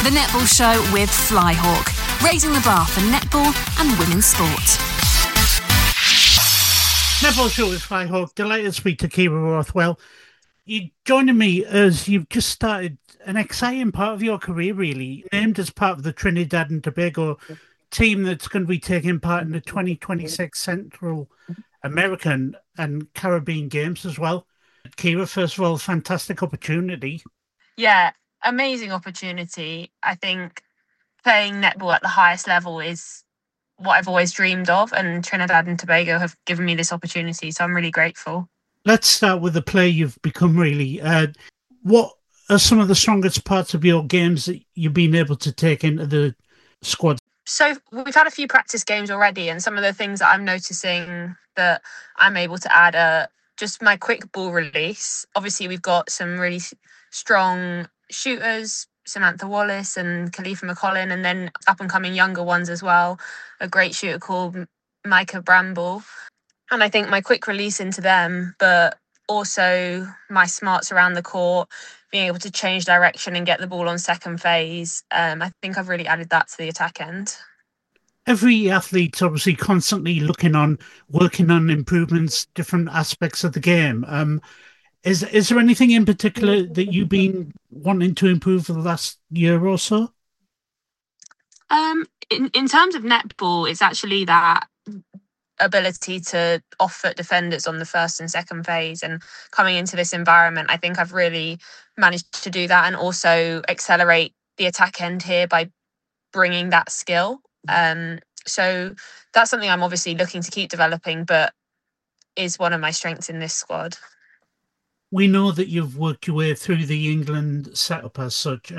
The Netball Show with Flyhawk, raising the bar for netball and women's sport. Netball Show with Flyhawk. Delighted to speak to Ciara Rothwell. You joining me as you've just started an exciting part of your career, really, named as part of the Trinidad and Tobago team that's going to be taking part in the 2026 Central American and Caribbean Games as well. Ciara, first of all, fantastic opportunity. Yeah, amazing opportunity. I think playing netball at the highest level is what I've always dreamed of, and Trinidad and Tobago have given me this opportunity, so I'm really grateful. Let's start with the player you've become, really. What are some of the strongest parts of your games that you've been able to take into the squad? So we've had a few practice games already, and some of the things that I'm noticing that I'm able to add are just my quick ball release. Obviously, we've got some really strong shooters, Samantha Wallace and Khalifa McCollin, and then up-and-coming younger ones as well. A great shooter called Micah Bramble. And I think my quick release into them, but also my smarts around the court, being able to change direction and get the ball on second phase. I think I've really added that to the attack end. Every athlete's obviously constantly working on improvements, different aspects of the game. Is there anything in particular that you've been wanting to improve for the last year or so? In terms of netball, it's actually that ability to off-foot defenders on the first and second phase, and coming into this environment, I think I've really managed to do that and also accelerate the attack end here by bringing that skill. So that's something I'm obviously looking to keep developing, but is one of my strengths in this squad. We know that you've worked your way through the England setup as such.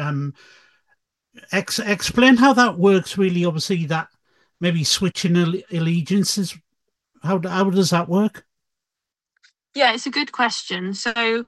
Explain how that works, really. Obviously, that maybe switching allegiances. How does that work? Yeah, it's a good question. So,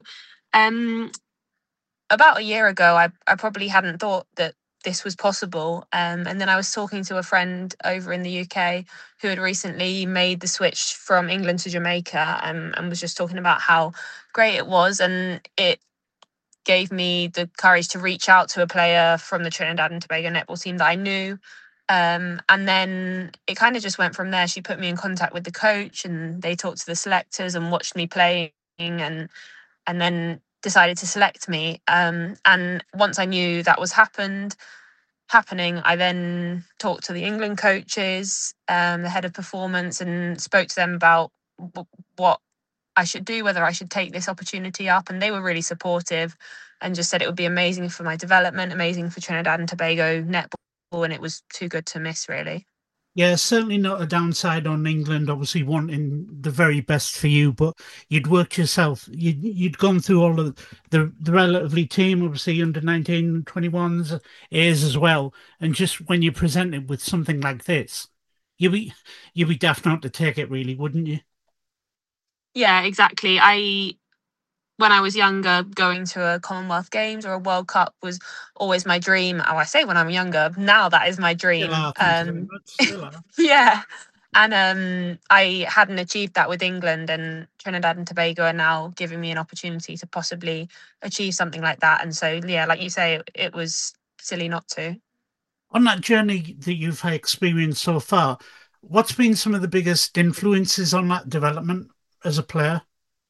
about a year ago, I probably hadn't thought that this was possible. And then I was talking to a friend over in the UK who had recently made the switch from England to Jamaica, and was just talking about how great it was. And it gave me the courage to reach out to a player from the Trinidad and Tobago netball team that I knew. And then it kind of just went from there. She put me in contact with the coach, and they talked to the selectors and watched me playing, and then decided to select me. And once I knew that was happening, I then talked to the England coaches, the head of performance, and spoke to them about what I should do, whether I should take this opportunity up. And they were really supportive and just said it would be amazing for my development, amazing for Trinidad and Tobago netball, and it was too good to miss, really. Yeah, certainly not a downside on England, obviously wanting the very best for you, but you'd worked yourself. You'd gone through all of the relatively team, obviously under 19, 21s, A's as well. And just when you're presented with something like this, you'd be daft not to take it, really, wouldn't you? Yeah, exactly. When I was younger, going to a Commonwealth Games or a World Cup was always my dream. Oh, I say when I'm younger, now that is my dream. Yeah. And I hadn't achieved that with England, and Trinidad and Tobago are now giving me an opportunity to possibly achieve something like that. And so, yeah, like you say, it was silly not to. On that journey that you've experienced so far, what's been some of the biggest influences on that development as a player?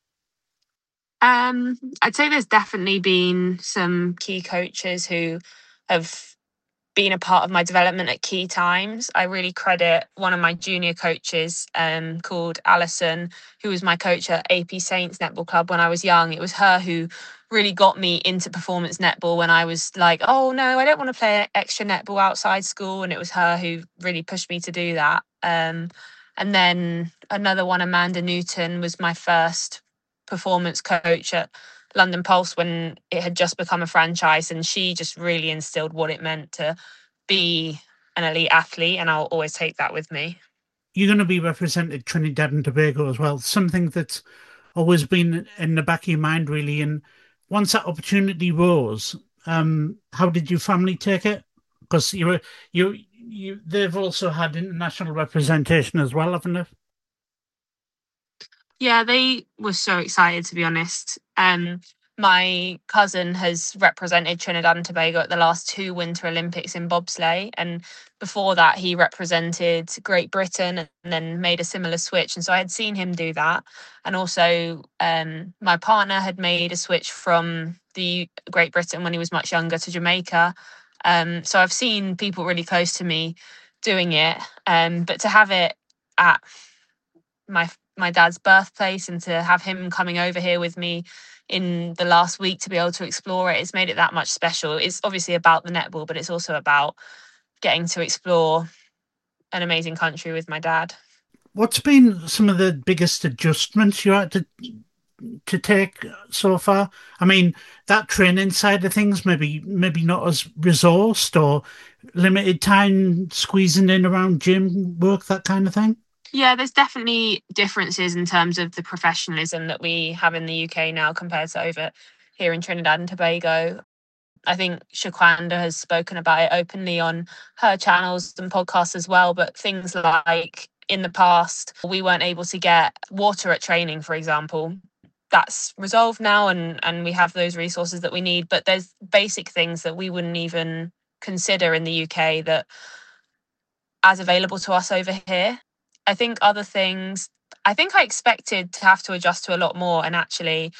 I'd say there's definitely been some key coaches who have been a part of my development at key times. I really credit one of my junior coaches called Alison, who was my coach at AP Saints Netball Club when I was young. It was her who really got me into performance netball when I was like, oh no, I don't want to play extra netball outside school. And it was her who really pushed me to do that. And then another one, Amanda Newton, was my first performance coach at London Pulse when it had just become a franchise, and she just really instilled what it meant to be an elite athlete, and I'll always take that with me. You're going to be represented Trinidad and Tobago as well, something that's always been in the back of your mind, really. And once that opportunity rose, how did your family take it? Because they've also had international representation as well, haven't they? Yeah, they were so excited, to be honest. my cousin has represented Trinidad and Tobago at the last 2 Winter Olympics in bobsleigh, and before that he represented Great Britain and then made a similar switch. And so I had seen him do that, and also my partner had made a switch from the Great Britain when he was much younger to Jamaica. So I've seen people really close to me doing it, but to have it at my dad's birthplace and to have him coming over here with me in the last week to be able to explore it's made it that much special. It's obviously about the netball, but it's also about getting to explore an amazing country with my dad. What's been some of the biggest adjustments you had to take so far? I mean, that training side of things, maybe not as resourced or limited time squeezing in around gym work, that kind of thing. Yeah, there's definitely differences in terms of the professionalism that we have in the UK now compared to over here in Trinidad and Tobago. I think Shaquanda has spoken about it openly on her channels and podcasts as well. But things like in the past, we weren't able to get water at training, for example. That's resolved now, and we have those resources that we need. But there's basic things that we wouldn't even consider in the UK that as available to us over here. I think other things, I think I expected to have to adjust to a lot more. And actually,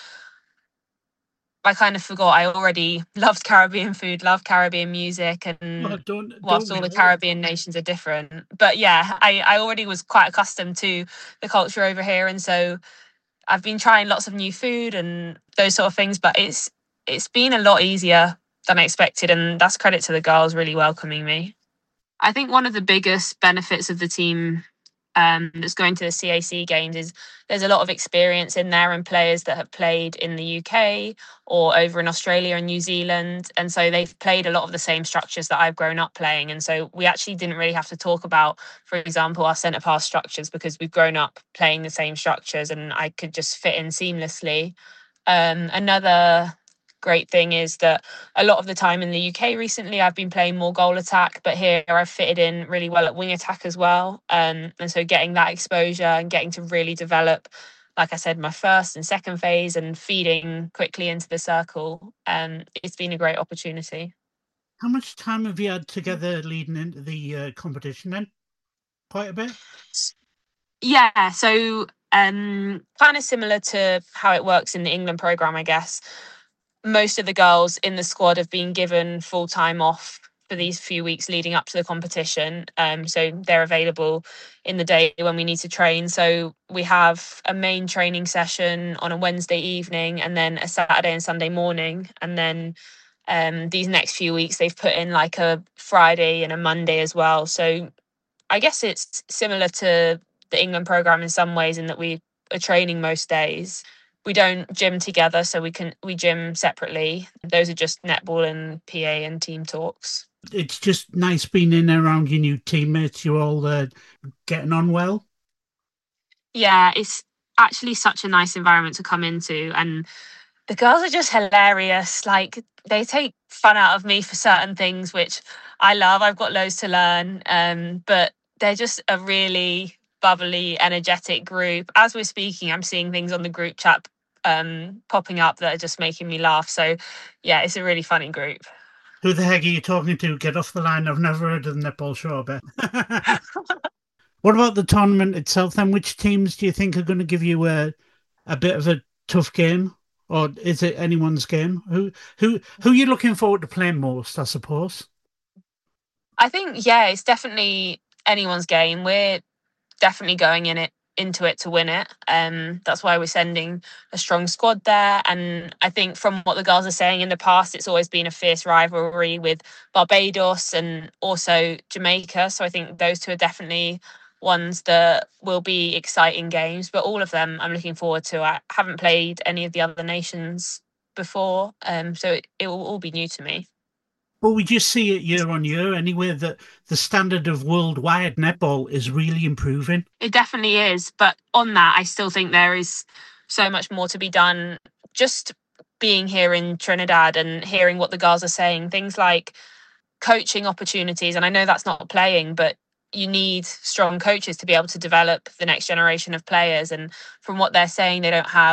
I kind of forgot I already loved Caribbean food, loved Caribbean music. And whilst all the Caribbean nations are different. But yeah, I already was quite accustomed to the culture over here. And so I've been trying lots of new food and those sort of things. But it's been a lot easier than I expected. And that's credit to the girls really welcoming me. I think one of the biggest benefits of the team that's going to the CAC games is there's a lot of experience in there and players that have played in the UK or over in Australia and New Zealand. And so they've played a lot of the same structures that I've grown up playing. And so we actually didn't really have to talk about, for example, our centre pass structures because we've grown up playing the same structures and I could just fit in seamlessly. Another great thing is that a lot of the time in the UK recently I've been playing more goal attack, but here I've fitted in really well at wing attack as well. And so getting that exposure and getting to really develop, like I said, my first and second phase and feeding quickly into the circle, it's been a great opportunity. How much time have you had together leading into the competition then? Quite a bit? Yeah, so kind of similar to how it works in the England programme, I guess. Most of the girls in the squad have been given full time off for these few weeks leading up to the competition. So they're available in the day when we need to train. So we have a main training session on a Wednesday evening and then a Saturday and Sunday morning. And then these next few weeks, they've put in like a Friday and a Monday as well. So I guess it's similar to the England programme in some ways in that we are training most days. We don't gym together, so we gym separately. Those are just netball and PA and team talks. It's just nice being in and around your new teammates. You're all getting on well. Yeah, it's actually such a nice environment to come into, and the girls are just hilarious. Like they take fun out of me for certain things, which I love. I've got loads to learn, but they're just a really bubbly, energetic group. As we're speaking, I'm seeing things on the group chat popping up that are just making me laugh. So yeah, it's a really funny group. Who the heck are you talking to? Get off the line. I've never heard of the netball show, I bet. What about the tournament itself then? Which teams do you think are going to give you a bit of a tough game? Or is it anyone's game? Who are you looking forward to playing most, I suppose? I think, yeah, it's definitely anyone's game. We're definitely going into it to win it. That's why we're sending a strong squad there. And I think from what the girls are saying in the past, it's always been a fierce rivalry with Barbados and also Jamaica. So I think those two are definitely ones that will be exciting games. But all of them I'm looking forward to. I haven't played any of the other nations before, so it will all be new to me. Well, we just see it year on year anyway that the standard of worldwide netball is really improving. It definitely is. But on that, I still think there is so much more to be done. Just being here in Trinidad and hearing what the girls are saying, things like coaching opportunities. And I know that's not playing, but you need strong coaches to be able to develop the next generation of players. And from what they're saying, they don't have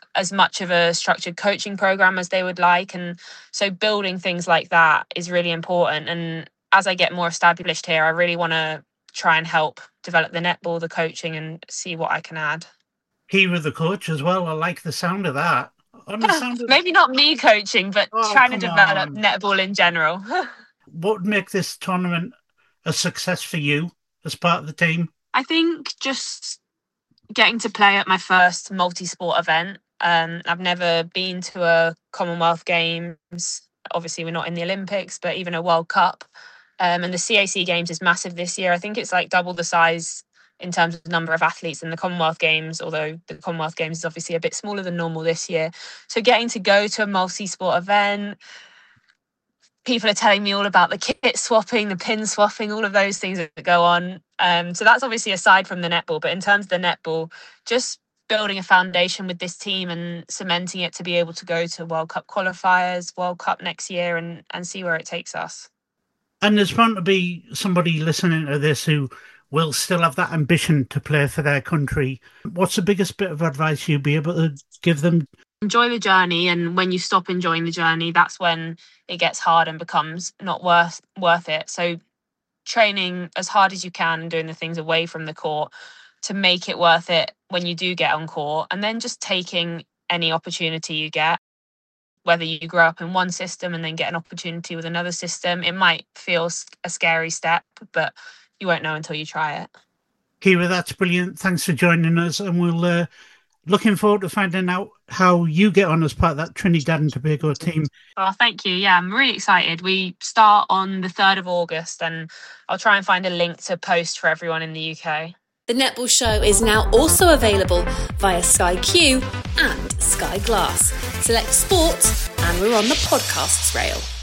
as much of a structured coaching program as they would like. And so building things like that is really important. And as I get more established here, I really want to try and help develop the netball, the coaching, and see what I can add. Kira, the coach as well. I like the sound of that. Maybe not me coaching, but trying to develop netball in general. What would make this tournament a success for you as part of the team? I think just getting to play at my first multi-sport event. I've never been to a Commonwealth Games. Obviously, we're not in the Olympics, but even a World Cup. And the CAC Games is massive this year. I think it's like double the size in terms of number of athletes in the Commonwealth Games, although the Commonwealth Games is obviously a bit smaller than normal this year. So getting to go to a multi-sport event, people are telling me all about the kit swapping, the pin swapping, all of those things that go on. So that's obviously aside from the netball. But in terms of the netball, just building a foundation with this team and cementing it to be able to go to World Cup qualifiers, World Cup next year, and see where it takes us. And there's bound to be somebody listening to this who will still have that ambition to play for their country. What's the biggest bit of advice you'd be able to give them? Enjoy the journey, and when you stop enjoying the journey, that's when it gets hard and becomes not worth it. So training as hard as you can and doing the things away from the court to make it worth it when you do get on court, and then just taking any opportunity you get. Whether you grow up in one system and then get an opportunity with another system, it might feel a scary step, but you won't know until you try it. Kira, that's brilliant. Thanks for joining us, and we'll looking forward to finding out how you get on as part of that Trinidad and Tobago team. Oh, thank you. Yeah, I'm really excited. We start on the 3rd of August, and I'll try and find a link to post for everyone in the UK. The Netball Show is now also available via Sky Q and Sky Glass. Select sport, and we're on the podcasts rail.